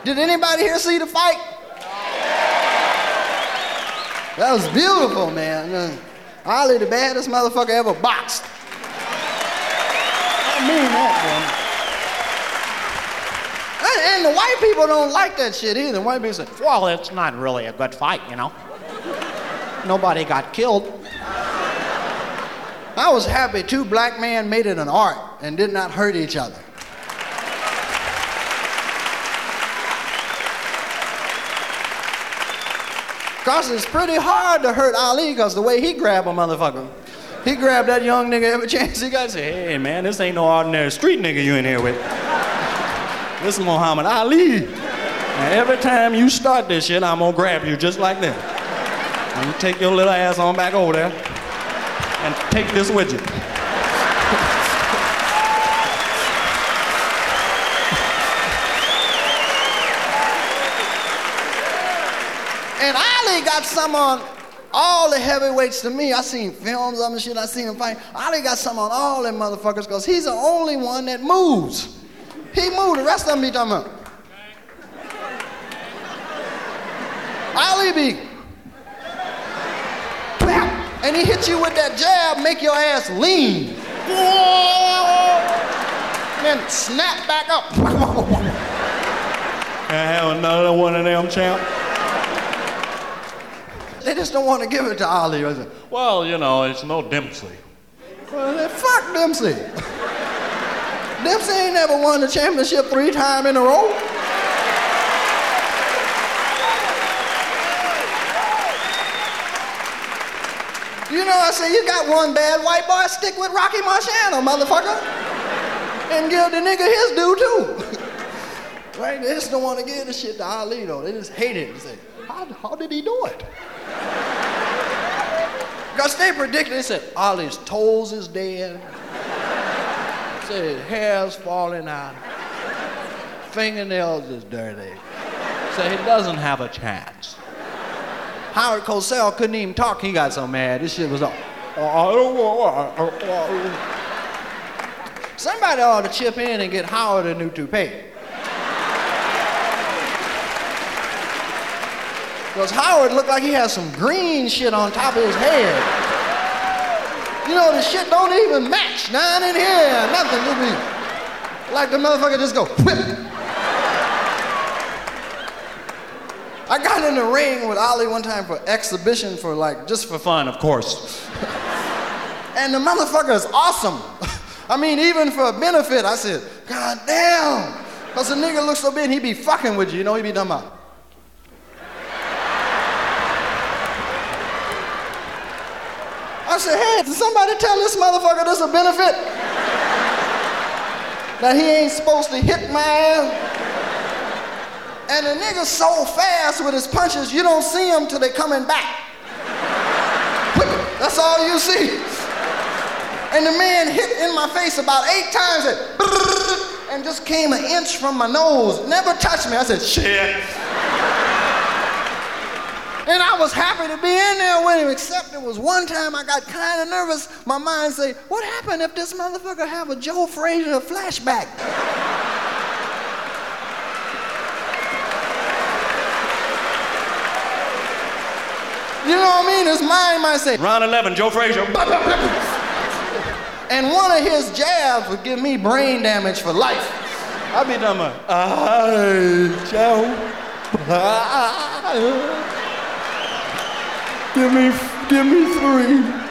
Did anybody here see the fight? That was beautiful, man. Ali, the baddest motherfucker ever boxed. I mean that, man. And the white people don't like that shit either. White people say, well, it's not really a good fight, you know. Nobody got killed. I was happy 2 black men made it an art and did not hurt each other. Because it's pretty hard to hurt Ali because the way he grabbed a motherfucker. He grabbed that young nigga every chance he got to say, hey man, this ain't no ordinary street nigga you in here with. This is Muhammad Ali. And every time you start this shit, I'm gonna grab you just like that. And you take your little ass on back over there and take this with you. And Ali got some on all the heavyweights to me. I seen films of him and shit. I seen him fight. Ali got some on all them motherfuckers because he's the only one that moves. He moved. The rest of them be talking about. Ali be. And he hit you with that jab, make your ass lean. And then snap back up. Can I have another one of them, champ? They just don't want to give it to Ali. Well, you know, it's no Dempsey. Well, then fuck Dempsey. Dempsey ain't never won the championship 3 times in a row. You know, I say, you got one bad white boy, stick with Rocky Marciano, motherfucker. And give the nigga his due, too. Right? They just don't want to give the shit to Ali, though. They just hate it and say, how did he do it? Because they predicted, they said, Ali's toes is dead. Said hair's falling out. Fingernails is dirty. So he doesn't have a chance. Howard Cosell couldn't even talk. He got so mad. This shit was all. Somebody ought to chip in and get Howard a new toupee. Because Howard looked like he had some green shit on top of his head. You know, the shit don't even match down in here. Nothing. Just be like the motherfucker just go whip. I got in the ring with Ali one time for exhibition for like, just for fun, of course. And the motherfucker is awesome. I mean, even for a benefit, I said, God damn. Because the nigga looks so big, he be fucking with you, you know, he be talking about. I said, hey, did somebody tell this motherfucker this a benefit? That he ain't supposed to hit my ass? And the nigga's so fast with his punches, you don't see him till they coming back. That's all you see. And the man hit in my face about 8 times and just came an inch from my nose. Never touched me. I said, shit. And I was happy to be in there with him, except it was one time I got kind of nervous. My mind said, what happened if this motherfucker have a Joe Frazier flashback? You know what I mean? His mind might say, round 11, Joe Frazier. And one of his jabs would give me brain damage for life. I'd be talking about, Joe. Give me 3.